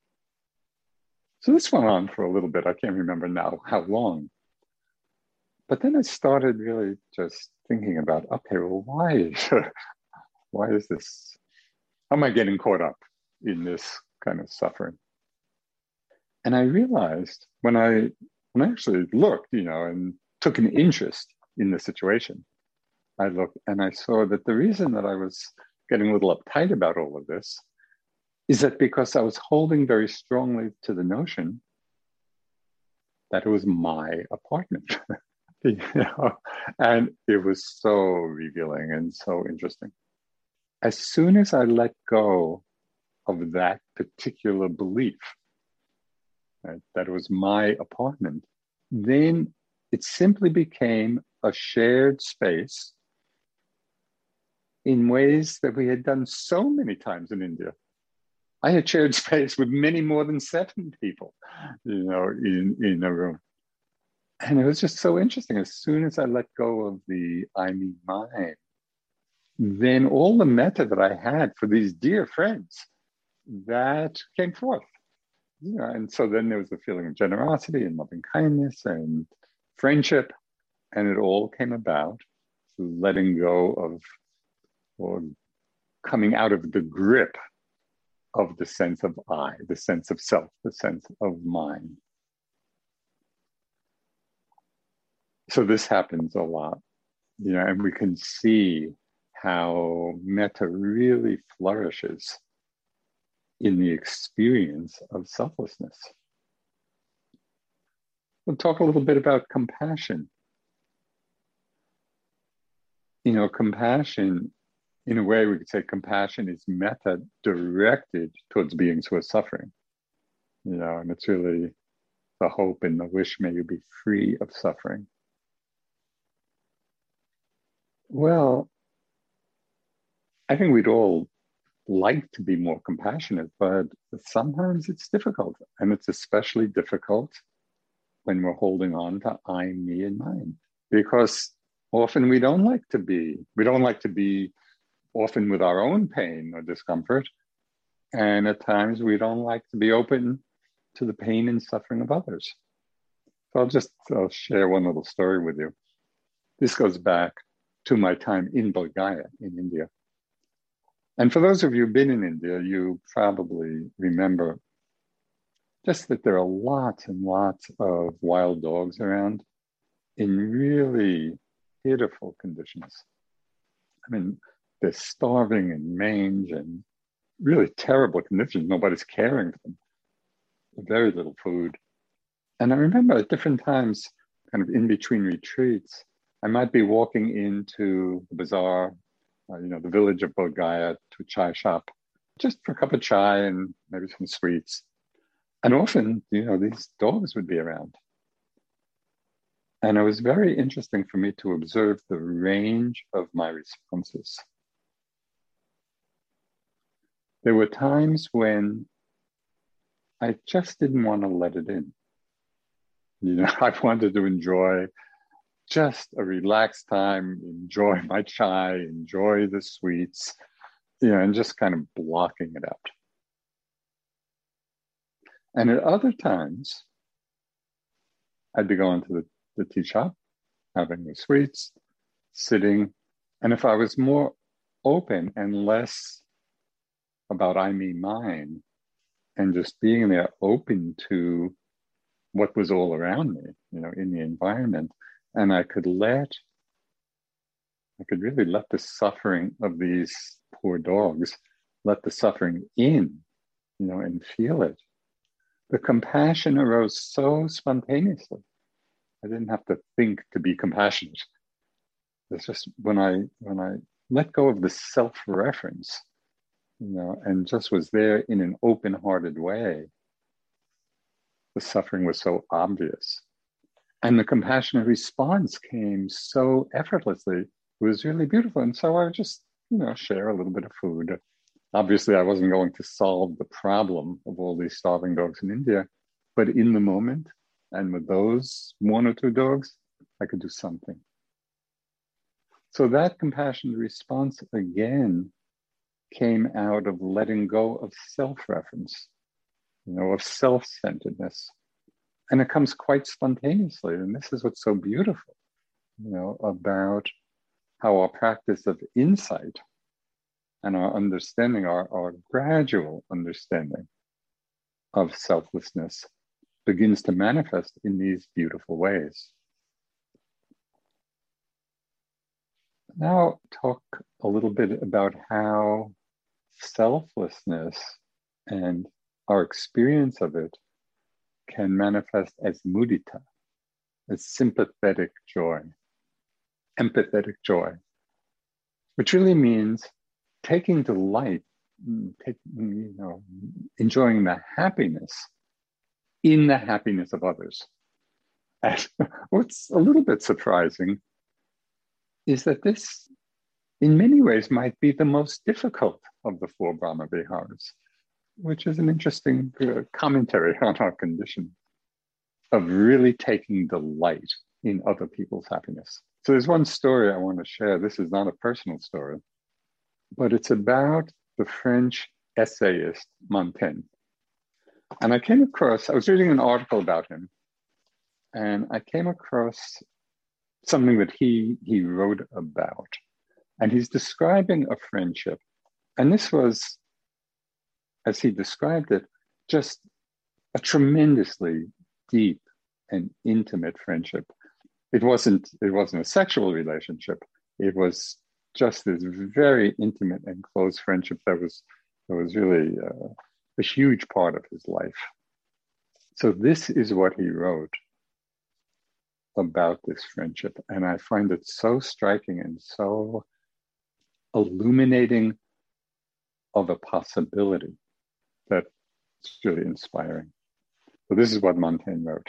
So this went on for a little bit. I can't remember now how long. But then I started really just thinking about, okay, well, why, why is this, how am I getting caught up in this kind of suffering? And I realized when I, when I actually looked, you know, and took an interest in the situation, I looked and I saw that the reason that I was getting a little uptight about all of this is that because I was holding very strongly to the notion that it was my apartment. You know, and it was so revealing and so interesting. As soon as I let go of that particular belief, right, that it was my apartment, then it simply became a shared space in ways that we had done so many times in India. I had shared space with many more than seven people, you know, in, in a room. And it was just so interesting. As soon as I let go of the I, me, mine, then all the metta that I had for these dear friends, that came forth. You know, and so then there was a feeling of generosity and loving kindness and friendship. And it all came about through letting go of, or coming out of the grip of the sense of I, the sense of self, the sense of mine. So this happens a lot, you know, and we can see how metta really flourishes in the experience of selflessness. We'll talk a little bit about compassion. You know, compassion, in a way we could say compassion is metta directed towards beings who are suffering. You know, and it's really the hope and the wish, may you be free of suffering. Well, I think we'd all like to be more compassionate, but sometimes it's difficult. And it's especially difficult when we're holding on to I, me, and mine. Because often we don't like to be, we don't like to be often with our own pain or discomfort. And at times we don't like to be open to the pain and suffering of others. So I'll just I'll share one little story with you. This goes back to my time in Bodh Gaya in India. And for those of you who've been in India, you probably remember just that there are lots and lots of wild dogs around in really pitiful conditions. I mean, they're starving and mange and really terrible conditions. Nobody's caring for them. Very little food. And I remember at different times, kind of in between retreats, I might be walking into the bazaar, uh, you know, the village of Bodh Gaya, to a chai shop, just for a cup of chai and maybe some sweets. And often, you know, these dogs would be around. And it was very interesting for me to observe the range of my responses. There were times when I just didn't want to let it in. You know, I wanted to enjoy just a relaxed time, enjoy my chai, enjoy the sweets, you know, and just kind of blocking it out. And at other times, I'd be going to the, the tea shop, having the sweets, sitting. And if I was more open and less about I, me, mine, and just being there open to what was all around me, you know, in the environment, and I could let, I could really let the suffering of these poor dogs, let the suffering in, you know, and feel it. The compassion arose so spontaneously. I didn't have to think to be compassionate. It's just when I when I let go of the self-reference, you know, and just was there in an open-hearted way, the suffering was so obvious. And the compassionate response came so effortlessly. It was really beautiful. And so I would just, you know, share a little bit of food. Obviously, I wasn't going to solve the problem of all these starving dogs in India, but in the moment, and with those one or two dogs, I could do something. So that compassionate response again came out of letting go of self-reference, you know, of self-centeredness. And it comes quite spontaneously. And this is what's so beautiful, you know, about how our practice of insight and our understanding, our, our gradual understanding of selflessness begins to manifest in these beautiful ways. Now talk a little bit about how selflessness and our experience of it can manifest as mudita, as sympathetic joy, empathetic joy, which really means taking delight, take, you know, enjoying the happiness in the happiness of others. And what's a little bit surprising is that this, in many ways, might be the most difficult of the four Brahma Viharas, which is an interesting uh, commentary on our condition of really taking delight in other people's happiness. So there's one story I want to share. This is not a personal story, but it's about the French essayist Montaigne. And I came across, I was reading an article about him, and I came across something that he, he wrote about. And he's describing a friendship. And this was, as he described it, just a tremendously deep and intimate friendship. It wasn't, it wasn't a sexual relationship. It was just this very intimate and close friendship that was, that was really uh, a huge part of his life. So this is what he wrote about this friendship. And I find it so striking and so illuminating of a possibility that it's really inspiring. So this is what Montaigne wrote.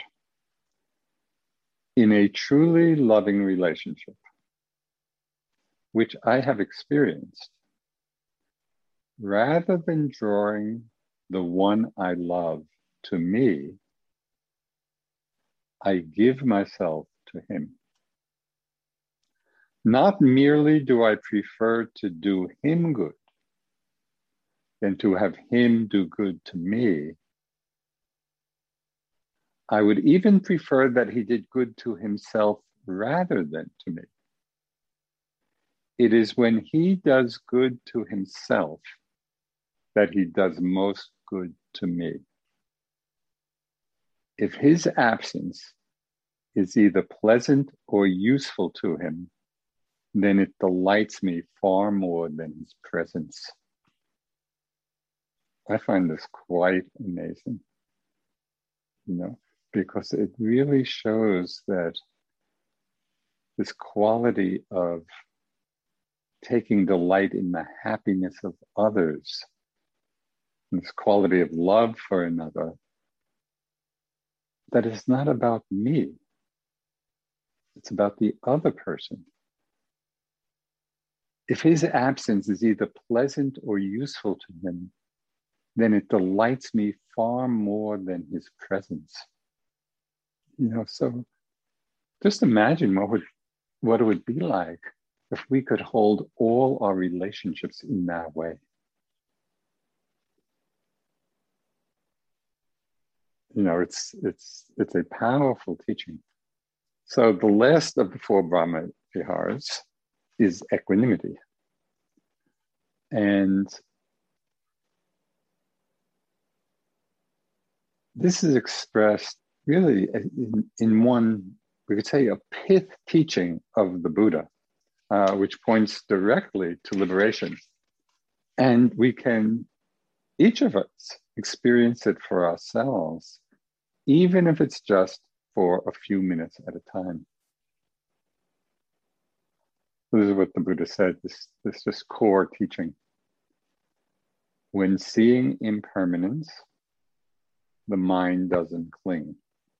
In a truly loving relationship, which I have experienced, rather than drawing the one I love to me, I give myself to him. Not merely do I prefer to do him good than to have him do good to me, I would even prefer that he did good to himself rather than to me. It is when he does good to himself that he does most good to me. If his absence is either pleasant or useful to him, then it delights me far more than his presence. I find this quite amazing, you know, because it really shows that this quality of taking delight in the happiness of others, and this quality of love for another, that is not about me. It's about the other person. If his absence is either pleasant or useful to him, then it delights me far more than his presence. You know, so just imagine what would what it would be like if we could hold all our relationships in that way. You know, it's it's it's a powerful teaching. So the last of the four Brahma Viharas is equanimity. And this is expressed really in, in one, we could say, a pith teaching of the Buddha, uh, which points directly to liberation. And we can, each of us, experience it for ourselves, even if it's just for a few minutes at a time. This is what the Buddha said, this, this just core teaching. When seeing impermanence, the mind doesn't cling.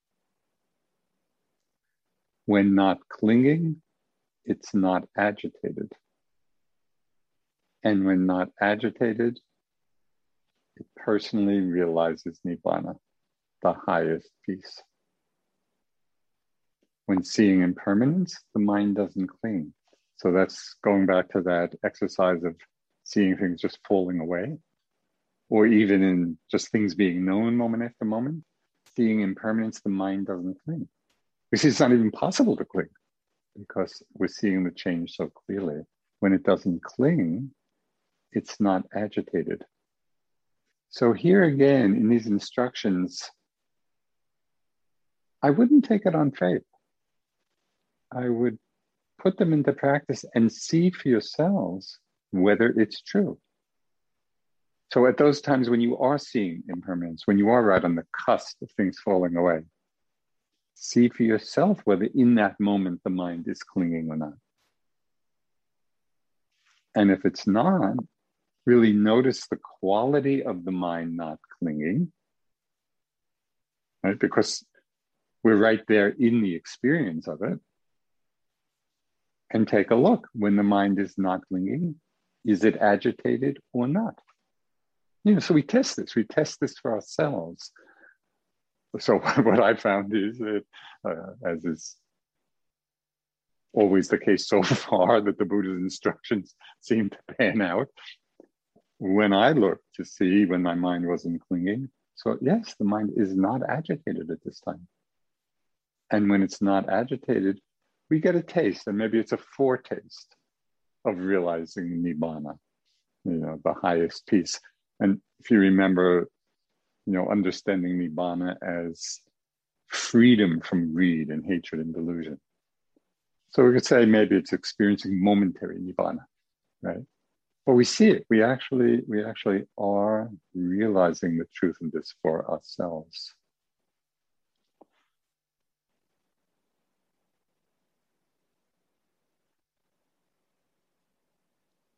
When not clinging, it's not agitated. And when not agitated, it personally realizes Nibbana, the highest peace. When seeing impermanence, the mind doesn't cling. So that's going back to that exercise of seeing things just falling away, or even in just things being known moment after moment. Seeing impermanence, the mind doesn't cling. Because it's not even possible to cling, because we're seeing the change so clearly. When it doesn't cling, it's not agitated. So here again, in these instructions, I wouldn't take it on faith. I would put them into practice and see for yourselves whether it's true. So at those times when you are seeing impermanence, when you are right on the cusp of things falling away, see for yourself whether in that moment the mind is clinging or not. And if it's not, really notice the quality of the mind not clinging, right? Because we're right there in the experience of it. And take a look. When the mind is not clinging, is it agitated or not? You know, so we test this. We test this for ourselves. So what I found is that, uh, as is always the case so far, that the Buddha's instructions seem to pan out. When I looked to see when my mind wasn't clinging, so yes, the mind is not agitated at this time. And when it's not agitated, we get a taste, and maybe it's a foretaste of realizing Nibbana, you know, the highest peace. And if you remember, you know, understanding Nibbana as freedom from greed and hatred and delusion. So we could say maybe it's experiencing momentary Nibbana, right? But we see it. We actually, we actually are realizing the truth of this for ourselves.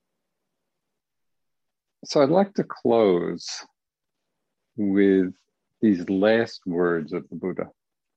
So I'd like to close with these last words of the Buddha.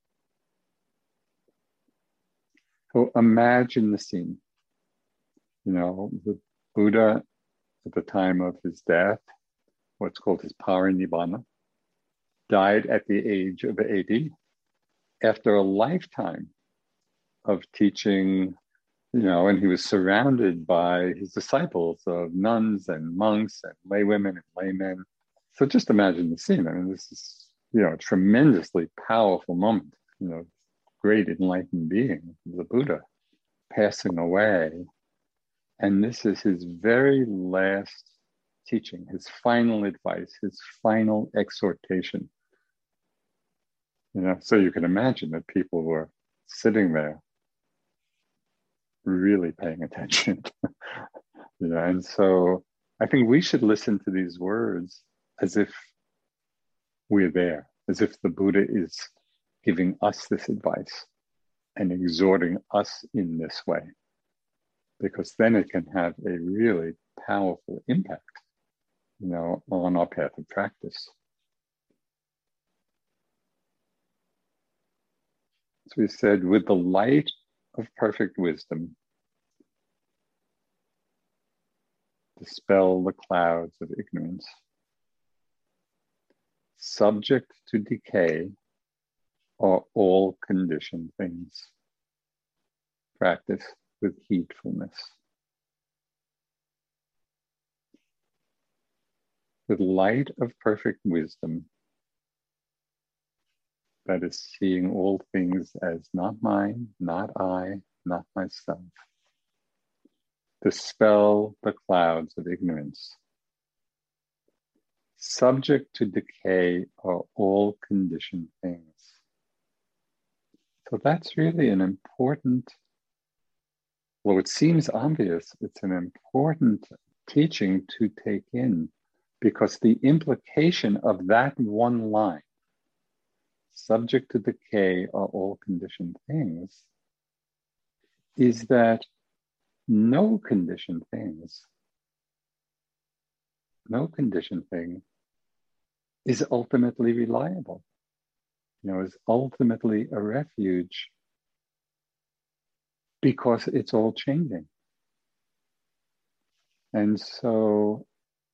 So imagine the scene. You know, the Buddha at the time of his death, what's called his parinibbana, died at the age of eighty after a lifetime of teaching, you know, and he was surrounded by his disciples of nuns and monks and laywomen and laymen. So just imagine the scene. I mean, this is, you know, a tremendously powerful moment, you know, great enlightened being, the Buddha, passing away. And this is his very last teaching, his final advice, his final exhortation. You know, so you can imagine that people were sitting there really paying attention. You know, and so I think we should listen to these words as if we're there, as if the Buddha is giving us this advice and exhorting us in this way, because then it can have a really powerful impact, you know, on our path of practice. So we said, with the light of perfect wisdom, dispel the clouds of ignorance. Subject to decay are all conditioned things. Practice with heedfulness. With light of perfect wisdom, that is seeing all things as not mine, not I, not myself. Dispel the clouds of ignorance. Subject to decay are all conditioned things. So that's really an important, well, it seems obvious, it's an important teaching to take in, because the implication of that one line, subject to decay are all conditioned things, is that no conditioned things, no conditioned thing is ultimately reliable, you know, is ultimately a refuge, because it's all changing. And so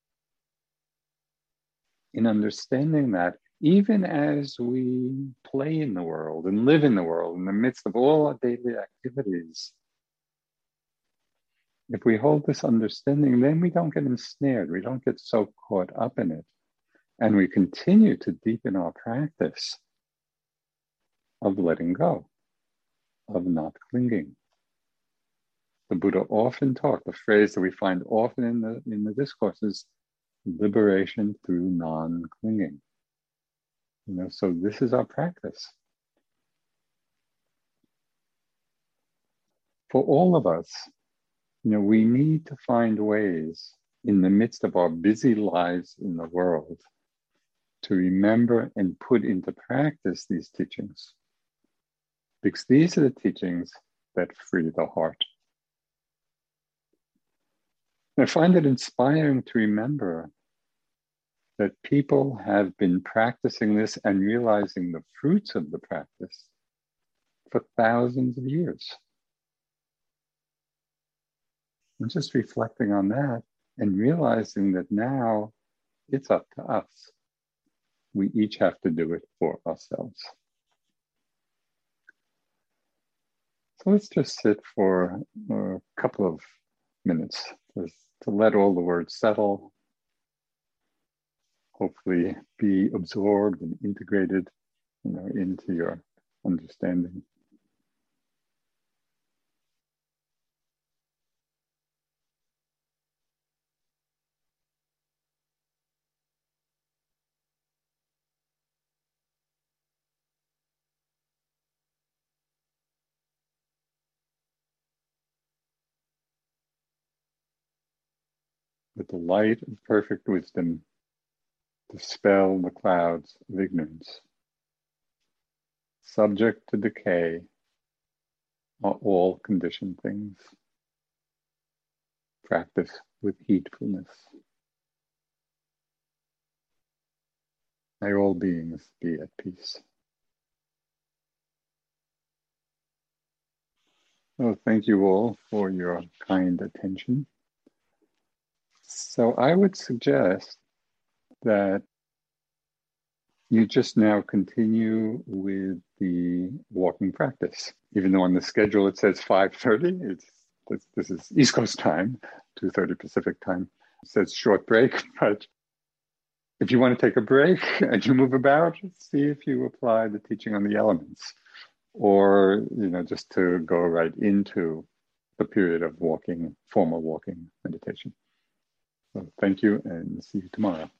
in understanding that, even as we play in the world and live in the world in the midst of all our daily activities, if we hold this understanding, then we don't get ensnared, we don't get so caught up in it, and we continue to deepen our practice of letting go, of not clinging. The Buddha often talked, the phrase that we find often in the, in the discourses, liberation through non-clinging. You know, so this is our practice. For all of us, you know, we need to find ways in the midst of our busy lives in the world to remember and put into practice these teachings. Because these are the teachings that free the heart. I find it inspiring to remember that people have been practicing this and realizing the fruits of the practice for thousands of years. And just reflecting on that and realizing that now it's up to us. We each have to do it for ourselves. So let's just sit for a couple of minutes just to let all the words settle, hopefully be absorbed and integrated, you know, into your understanding. With the light of perfect wisdom, dispel the clouds of ignorance. Subject to decay are all conditioned things. Practice with heedfulness. May all beings be at peace. Well, thank you all for your kind attention. So I would suggest that you just now continue with the walking practice. Even though on the schedule it says five thirty, it's this, this is East Coast time, two thirty Pacific time. It says short break, but if you want to take a break and you move about, see if you apply the teaching on the elements, or you know, just to go right into the period of walking, formal walking meditation. So thank you, and see you tomorrow.